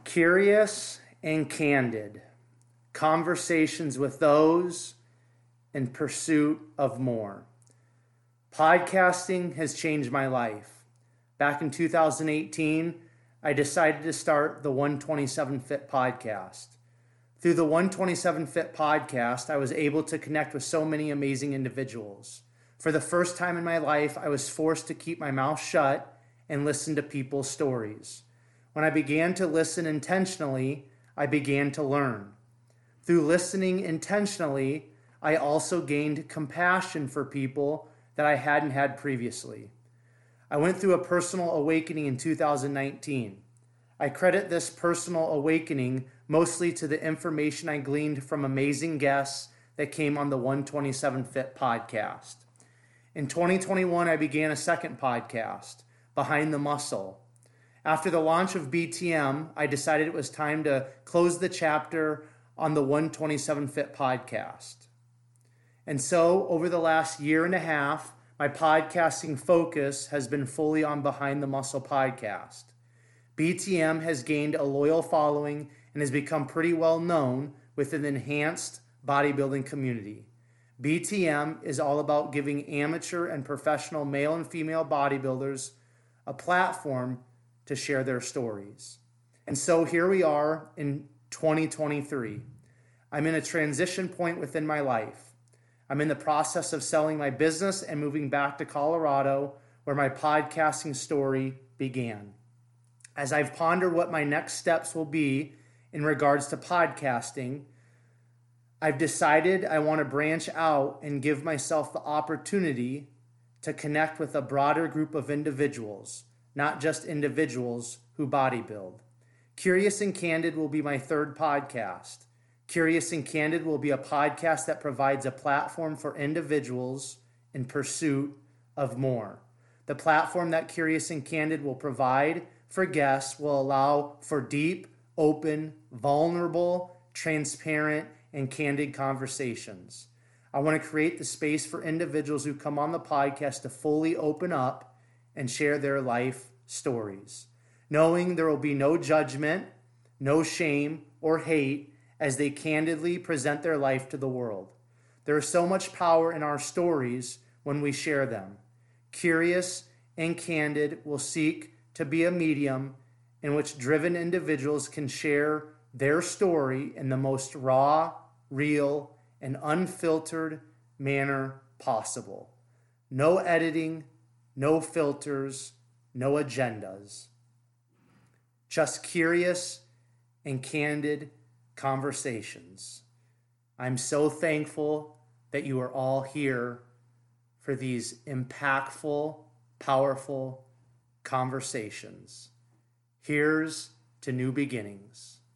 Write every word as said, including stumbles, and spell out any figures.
Curious and candid, conversations with those in pursuit of more. Podcasting has changed my life. Back in two thousand eighteen, I decided to start the one twenty-seven Fit podcast. Through the one twenty-seven Fit podcast, I was able to connect with so many amazing individuals. For the first time in my life, I was forced to keep my mouth shut and listen to people's stories. When I began to listen intentionally, I began to learn. Through listening intentionally, I also gained compassion for people that I hadn't had previously. I went through a personal awakening in two thousand nineteen. I credit this personal awakening mostly to the information I gleaned from amazing guests that came on the one twenty-seven Fit podcast. In twenty twenty-one, I began a second podcast, Behind the Muscle. After the launch of B T M, I decided it was time to close the chapter on the one twenty-seven Fit podcast. And so, over the last year and a half, my podcasting focus has been fully on Behind the Muscle podcast. B T M has gained a loyal following and has become pretty well known within the enhanced bodybuilding community. B T M is all about giving amateur and professional male and female bodybuilders a platform to share their stories. And so here we are in twenty twenty-three. I'm in a transition point within my life. I'm in the process of selling my business and moving back to Colorado, where my podcasting story began. As I've pondered what my next steps will be in regards to podcasting, I've decided I want to branch out and give myself the opportunity to connect with a broader group of individuals, not just individuals who bodybuild. Curious and Candid will be my third podcast. Curious and Candid will be a podcast that provides a platform for individuals in pursuit of more. The platform that Curious and Candid will provide for guests will allow for deep, open, vulnerable, transparent, and candid conversations. I want to create the space for individuals who come on the podcast to fully open up and share their life stories, knowing there will be no judgment, no shame, or hate as they candidly present their life to the world. There is so much power in our stories when we share them. Curious and Candid will seek to be a medium in which driven individuals can share their story in the most raw, real, and unfiltered manner possible. No editing, no filters, no agendas. Just curious and candid conversations. I'm so thankful that you are all here for these impactful, powerful conversations. Here's to new beginnings.